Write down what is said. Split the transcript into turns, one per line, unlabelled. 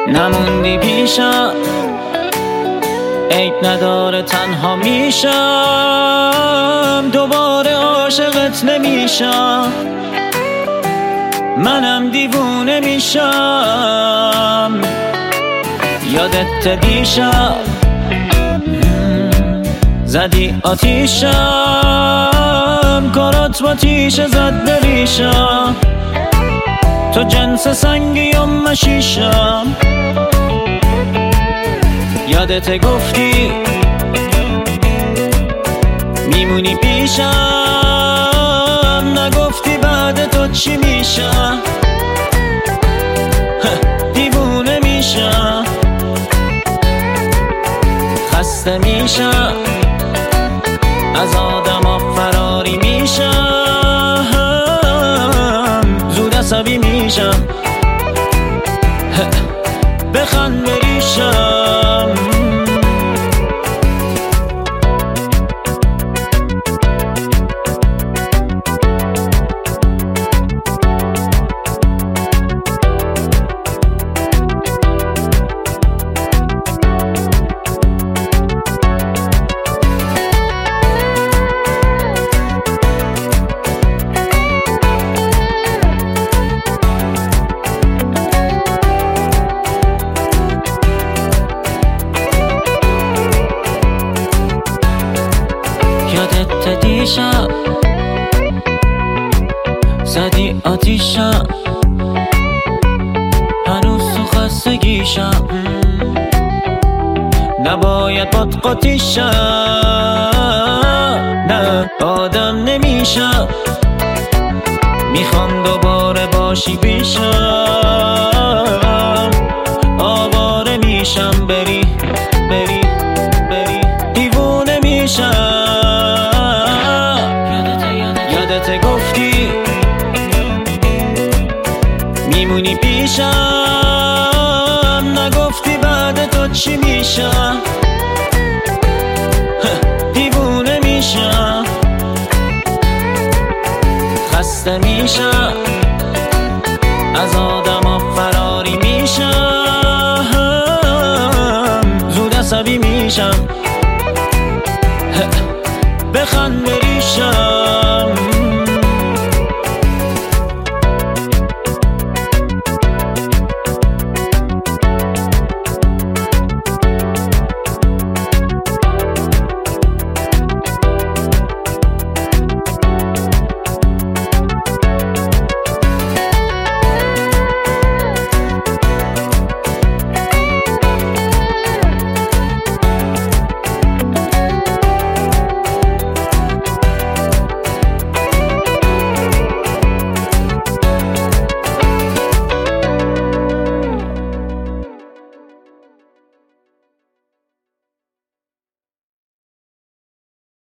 نموندی پیشم، عیب نداره تنها میشم، دوباره عاشقت نمیشم، منم دیوونه میشم. یادت دیشب زدی آتیشم، کارات با تیشه زد بریشم، تو جنس سنگی و مشیشم. یادت گفتی میمونی پیشم، نگفتی بعد تو چی میشم، دیوونه میشم، خسته میشم، از آدما فراری میشم، زود عصبی میشم، بخند بریشم. یادت دیشب زدی آتیشم، هنوز تو خستگیشم، نباید باد قاطیشم، نه آدم نمیشم، میخوام دوباره باشی پیشم، آواره میشم، بری بری بری، دیوونه میشم. یادت گفتی میمونی پیشم، نگفتی بعد تو چی میشم، دیوونه میشم، خسته میشم، از آدم